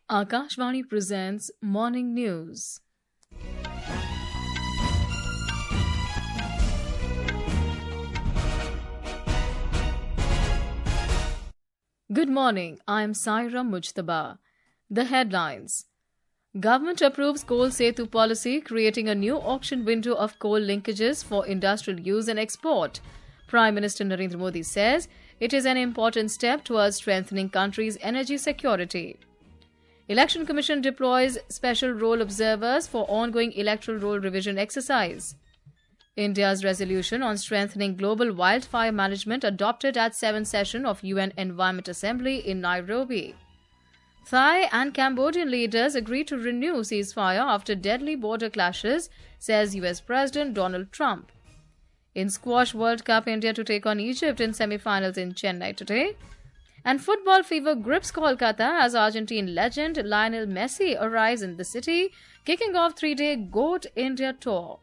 Akashvani presents Morning News. Good morning, I am Saira Mujtaba. The headlines. Government approves Coal Setu policy, creating a new auction window of coal linkages for industrial use and export. Prime Minister Narendra Modi says it is an important step towards strengthening country's energy security. Election Commission deploys special role observers for ongoing electoral roll revision exercise. India's resolution on strengthening global wildfire management adopted at 7th session of UN Environment Assembly in Nairobi. Thai and Cambodian leaders agree to renew ceasefire after deadly border clashes, says US President Donald Trump. In Squash World Cup, India to take on Egypt in semi-finals in Chennai today. And football fever grips Kolkata as Argentine legend Lionel Messi arrives in the city, kicking off three-day GOAT India tour.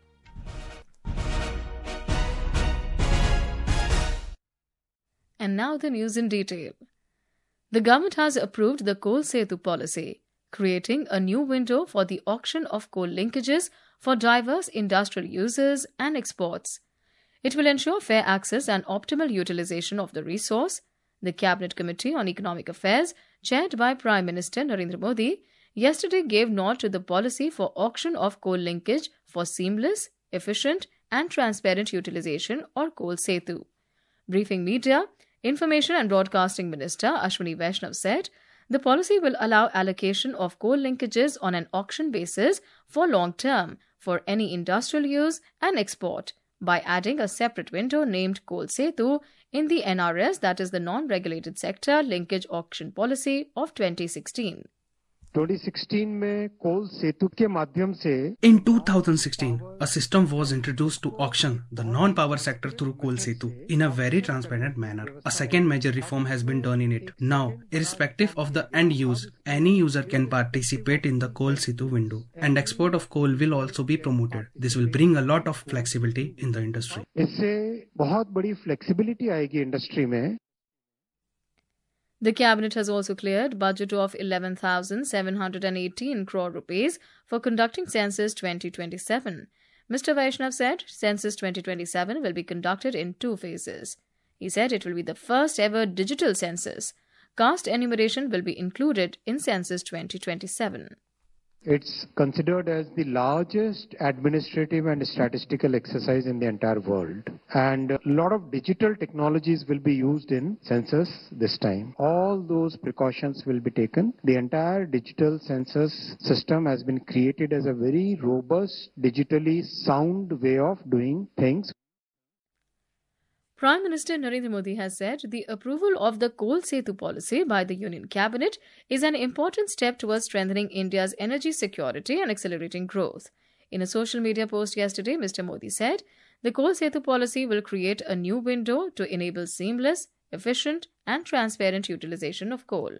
And now the news in detail. The government has approved the Coal Setu policy, creating a new window for the auction of coal linkages for diverse industrial uses and exports. It will ensure fair access and optimal utilization of the resource. The Cabinet Committee on Economic Affairs, chaired by Prime Minister Narendra Modi, yesterday gave nod to the policy for auction of coal linkage for seamless, efficient and transparent utilization or Coal Setu. Briefing media, Information and Broadcasting Minister Ashwini Vaishnav said the policy will allow allocation of coal linkages on an auction basis for long term for any industrial use and export by adding a separate window named Coal Setu in the NRS, that is the Non-Regulated Sector Linkage Auction Policy of 2016. 2016 में कोल सेतु के माध्यम से In 2016, a system was introduced to auction the non-power sector through Coal Setu in a very transparent manner. A second major reform has been done in it. Now, irrespective of the end use, any user can participate in the Coal Setu window, and export of coal will also be promoted. This will bring a lot of flexibility in the industry. इससे बहुत बड़ी flexibility आएगी industry में. The Cabinet has also cleared budget of 11,718 crore rupees for conducting Census 2027. Mr. Vaishnav said Census 2027 will be conducted in two phases. He said it will be the first ever digital census. Caste enumeration will be included in Census 2027. It's considered as the largest administrative and statistical exercise in the entire world. And a lot of digital technologies will be used in census this time. All those precautions will be taken. The entire digital census system has been created as a very robust, digitally sound way of doing things. Prime Minister Narendra Modi has said the approval of the Coal Setu policy by the Union Cabinet is an important step towards strengthening India's energy security and accelerating growth. In a social media post yesterday, Mr. Modi said the Coal Setu policy will create a new window to enable seamless, efficient and transparent utilization of coal.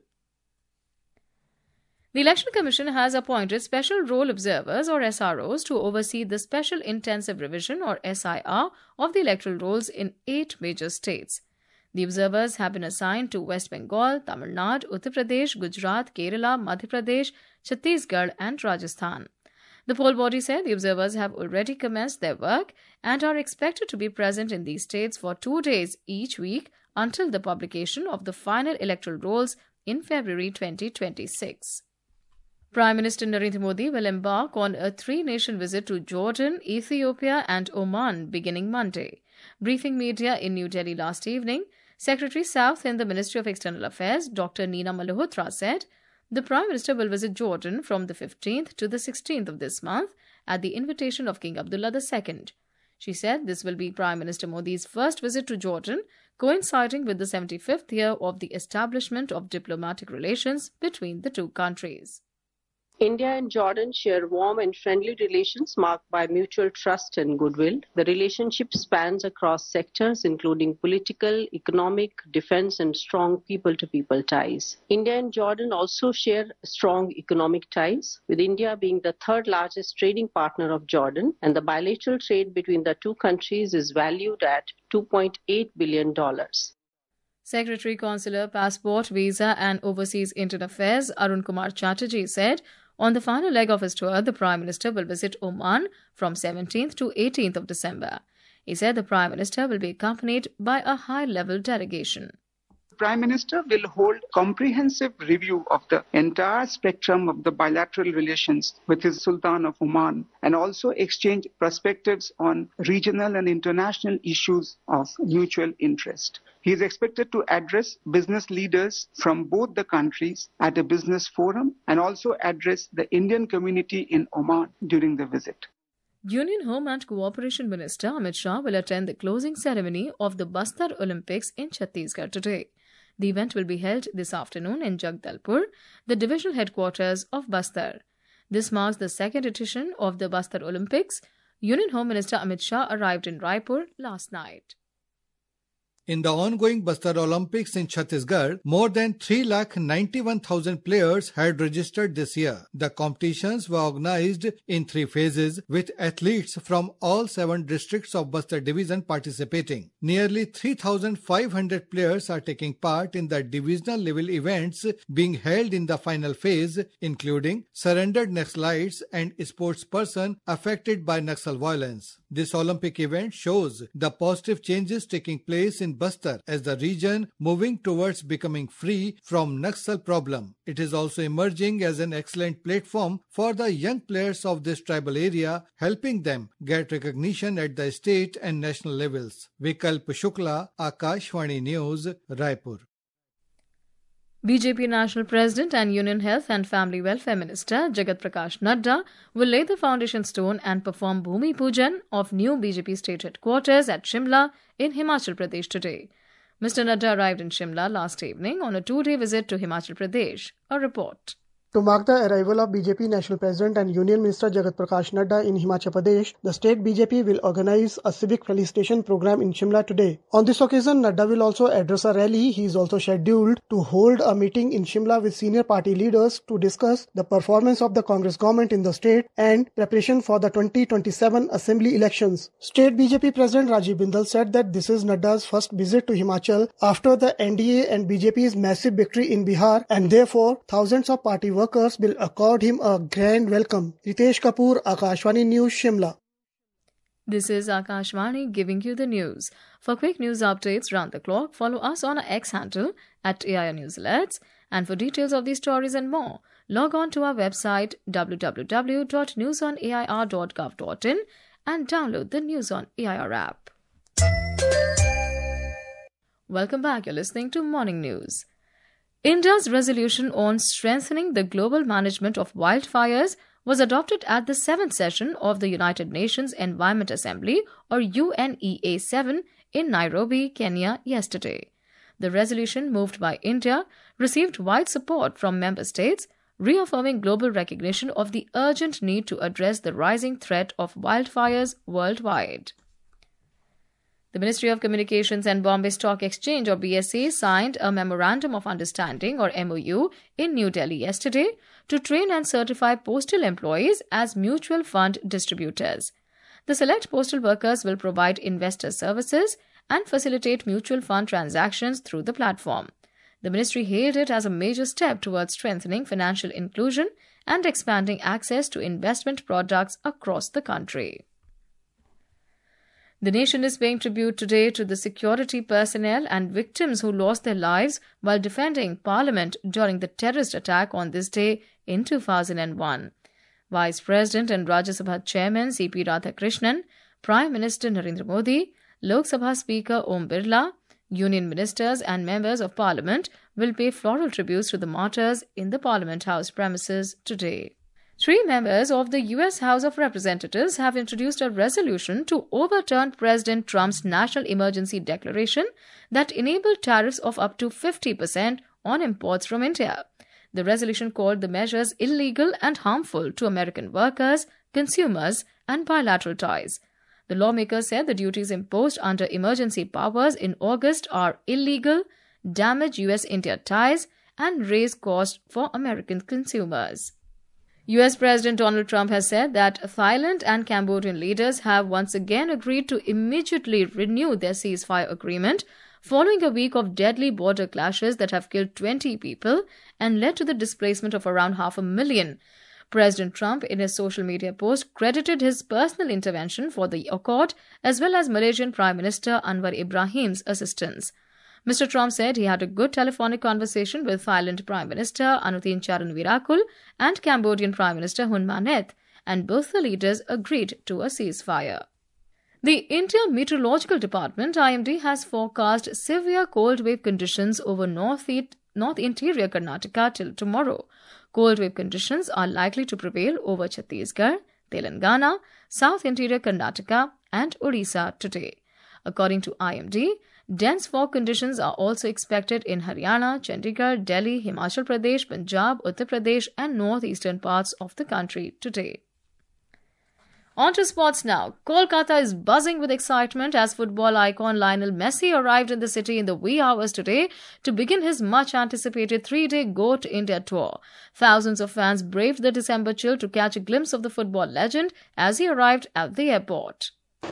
The Election Commission has appointed special role observers or SROs to oversee the Special Intensive Revision or SIR of the electoral rolls in 8 major states. The observers have been assigned to West Bengal, Tamil Nadu, Uttar Pradesh, Gujarat, Kerala, Madhya Pradesh, Chhattisgarh and Rajasthan. The poll body said the observers have already commenced their work and are expected to be present in these states for 2 days each week until the publication of the final electoral rolls in February 2026. Prime Minister Narendra Modi will embark on a 3-nation visit to Jordan, Ethiopia and Oman beginning Monday. Briefing media in New Delhi last evening, Secretary South in the Ministry of External Affairs, Dr. Neena Malhotra, said the Prime Minister will visit Jordan from the 15th to the 16th of this month at the invitation of King Abdullah II. She said this will be Prime Minister Modi's first visit to Jordan, coinciding with the 75th year of the establishment of diplomatic relations between the two countries. India and Jordan share warm and friendly relations marked by mutual trust and goodwill. The relationship spans across sectors including political, economic, defense and strong people-to-people ties. India and Jordan also share strong economic ties, with India being the third largest trading partner of Jordan, and the bilateral trade between the two countries is valued at $2.8 billion. Secretary Consular, Passport, Visa and Overseas Indian Affairs Arun Kumar Chatterjee said on the final leg of his tour, the Prime Minister will visit Oman from 17th to 18th of December. He said the Prime Minister will be accompanied by a high-level delegation. The Prime Minister will hold comprehensive review of the entire spectrum of the bilateral relations with his Sultan of Oman and also exchange perspectives on regional and international issues of mutual interest. He is expected to address business leaders from both the countries at a business forum and also address the Indian community in Oman during the visit. Union Home and Cooperation Minister Amit Shah will attend the closing ceremony of the Bastar Olympics in Chhattisgarh today. The event will be held this afternoon in Jagdalpur, the divisional headquarters of Bastar. This marks the second edition of the Bastar Olympics. Union Home Minister Amit Shah arrived in Raipur last night. In the ongoing Bastar Olympics in Chhattisgarh, more than 391,000 players had registered this year. The competitions were organized in 3 phases, with athletes from all 7 districts of Bastar division participating. Nearly 3,500 players are taking part in the divisional level events being held in the final phase, including surrendered Naxalites and sportspersons affected by Naxal violence. This Olympic event shows the positive changes taking place in Bastar as the region moving towards becoming free from Naxal problem. It is also emerging as an excellent platform for the young players of this tribal area, helping them get recognition at the state and national levels. Vikalp Shukla, Akashvani News, Raipur. BJP National President and Union Health and Family Welfare Minister Jagat Prakash Nadda will lay the foundation stone and perform Bhumi Pujan of new BJP state headquarters at Shimla in Himachal Pradesh today. Mr. Nadda arrived in Shimla last evening on a 2-day visit to Himachal Pradesh. A report. To mark the arrival of BJP National President and Union Minister Jagat Prakash Nadda in Himachal Pradesh, the state BJP will organize a civic felicitation program in Shimla today. On this occasion, Nadda will also address a rally. He is also scheduled to hold a meeting in Shimla with senior party leaders to discuss the performance of the Congress government in the state and preparation for the 2027 Assembly elections. State BJP President Rajiv Bindal said that this is Nadda's first visit to Himachal after the NDA and BJP's massive victory in Bihar, and therefore thousands of party workers will accord him a grand welcome. Ritesh Kapoor, Akashvani News, Shimla. This is Akashvani giving you the news. For quick news updates round the clock, follow us on our X handle at AIR News Alerts. And for details of these stories and more, log on to our website www.newsonair.gov.in and download the News on AIR app. Welcome back. You're listening to Morning News. India's resolution on strengthening the global management of wildfires was adopted at the 7th session of the United Nations Environment Assembly, or UNEA-7, in Nairobi, Kenya yesterday. The resolution, moved by India, received wide support from member states, reaffirming global recognition of the urgent need to address the rising threat of wildfires worldwide. The Ministry of Communications and Bombay Stock Exchange, or BSE, signed a Memorandum of Understanding, or MOU, in New Delhi yesterday to train and certify postal employees as mutual fund distributors. The select postal workers will provide investor services and facilitate mutual fund transactions through the platform. The ministry hailed it as a major step towards strengthening financial inclusion and expanding access to investment products across the country. The nation is paying tribute today to the security personnel and victims who lost their lives while defending Parliament during the terrorist attack on this day in 2001. Vice President and Rajya Sabha Chairman C.P. Radhakrishnan, Prime Minister Narendra Modi, Lok Sabha Speaker Om Birla, Union Ministers and Members of Parliament will pay floral tributes to the martyrs in the Parliament House premises today. 3 members of the U.S. House of Representatives have introduced a resolution to overturn President Trump's national emergency declaration that enabled tariffs of up to 50% on imports from India. The resolution called the measures illegal and harmful to American workers, consumers, and bilateral ties. The lawmakers said the duties imposed under emergency powers in August are illegal, damage U.S.-India ties, and raise costs for American consumers. U.S. President Donald Trump has said that Thailand and Cambodian leaders have once again agreed to immediately renew their ceasefire agreement following a week of deadly border clashes that have killed 20 people and led to the displacement of around 500,000. President Trump, in his social media post, credited his personal intervention for the accord as well as Malaysian Prime Minister Anwar Ibrahim's assistance. Mr. Trump said he had a good telephonic conversation with Thailand Prime Minister Anutin Charnvirakul and Cambodian Prime Minister Hun Manet, and both the leaders agreed to a ceasefire. The India Meteorological Department (IMD) has forecast severe cold wave conditions over north interior Karnataka till tomorrow. Cold wave conditions are likely to prevail over Chhattisgarh, Telangana, south interior Karnataka and Odisha today. According to IMD, dense fog conditions are also expected in Haryana, Chandigarh, Delhi, Himachal Pradesh, Punjab, Uttar Pradesh and northeastern parts of the country today. On to sports now. Kolkata is buzzing with excitement as football icon Lionel Messi arrived in the city in the wee hours today to begin his much-anticipated 3-day GOAT India tour. Thousands of fans braved the December chill to catch a glimpse of the football legend as he arrived at the airport.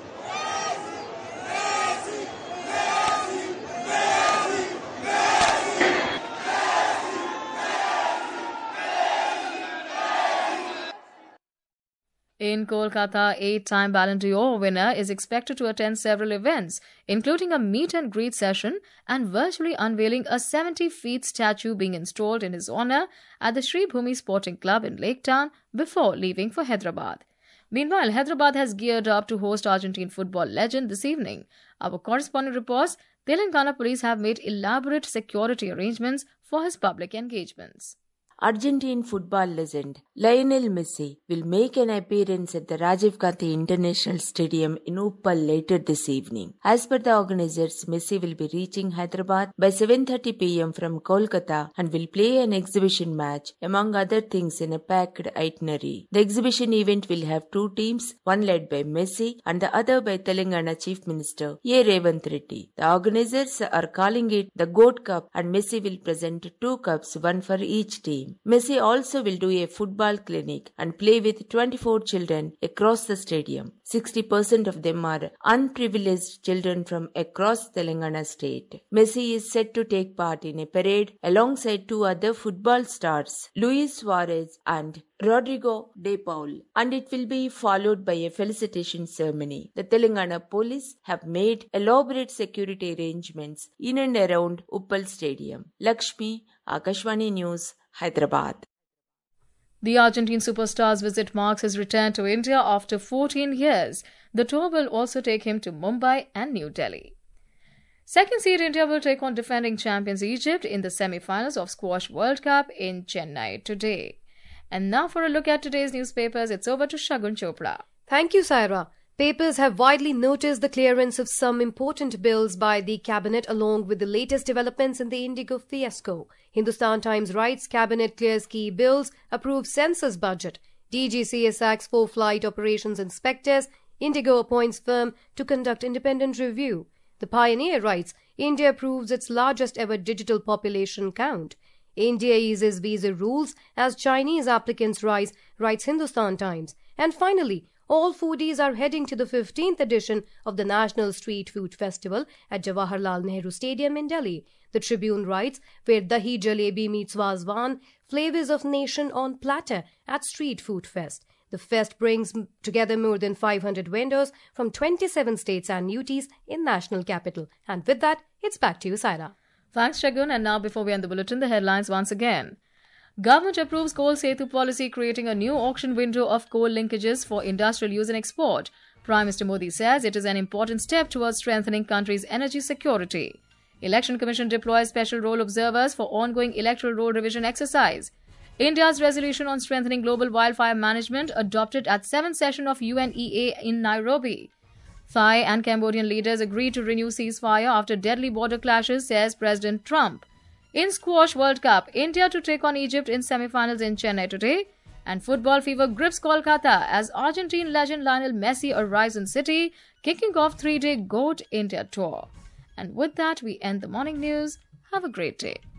In Kolkata, 8-time Ballon d'Or winner is expected to attend several events, including a meet and greet session and virtually unveiling a 70-feet statue being installed in his honour at the Sri Bhumi Sporting Club in Lake Town before leaving for Hyderabad. Meanwhile, Hyderabad has geared up to host Argentine football legend this evening. Our correspondent reports, Telangana police have made elaborate security arrangements for his public engagements. Argentine football legend Lionel Messi will make an appearance at the Rajiv Gandhi International Stadium in Uppal later this evening. As per the organizers, Messi will be reaching Hyderabad by 7:30 p.m. from Kolkata and will play an exhibition match, among other things, in a packed itinerary. The exhibition event will have two teams, one led by Messi and the other by Telangana Chief Minister A. Revanth Reddy. The organizers are calling it the GOAT Cup, and Messi will present two cups, one for each team. Messi also will do a football clinic and play with 24 children across the stadium. 60% of them are unprivileged children from across Telangana state. Messi is set to take part in a parade alongside two other football stars, Luis Suarez and Rodrigo De Paul, and it will be followed by a felicitation ceremony. The Telangana police have made elaborate security arrangements in and around Uppal Stadium. Lakshmi, Akashvani News, Hyderabad. The Argentine superstar's visit marks his return to India after 14 years. The tour will also take him to Mumbai and New Delhi. Second seed India will take on defending champions Egypt in the semi-finals of Squash World Cup in Chennai today. And now for a look at today's newspapers, it's over to Shagun Chopra. Thank you, Saira. Papers have widely noticed the clearance of some important bills by the Cabinet along with the latest developments in the Indigo fiasco. Hindustan Times writes, Cabinet clears key bills, approves census budget. DGCA sacks 4 flight operations inspectors. Indigo appoints firm to conduct independent review. The Pioneer writes, India approves its largest ever digital population count. India eases visa rules as Chinese applicants rise, writes Hindustan Times. And finally, all foodies are heading to the 15th edition of the National Street Food Festival at Jawaharlal Nehru Stadium in Delhi. The Tribune writes, where dahi jalebi meets wazwan, flavors of nation on platter at Street Food Fest. The fest brings together more than 500 vendors from 27 states and UTs in national capital. And with that, it's back to you, Saira. Thanks, Shagun. And now, before we end the bulletin, the headlines once again. Government approves Coal Setu policy, creating a new auction window of coal linkages for industrial use and export. Prime Minister Modi says it is an important step towards strengthening country's energy security. Election Commission deploys special role observers for ongoing electoral roll revision exercise. India's resolution on strengthening global wildfire management adopted at 7th session of UNEA in Nairobi. Thai and Cambodian leaders agreed to renew ceasefire after deadly border clashes, says President Trump. In Squash World Cup, India to take on Egypt in semi-finals in Chennai today. And football fever grips Kolkata as Argentine legend Lionel Messi arrives in city, kicking off 3-day GOAT India tour. And with that, we end the morning news. Have a great day.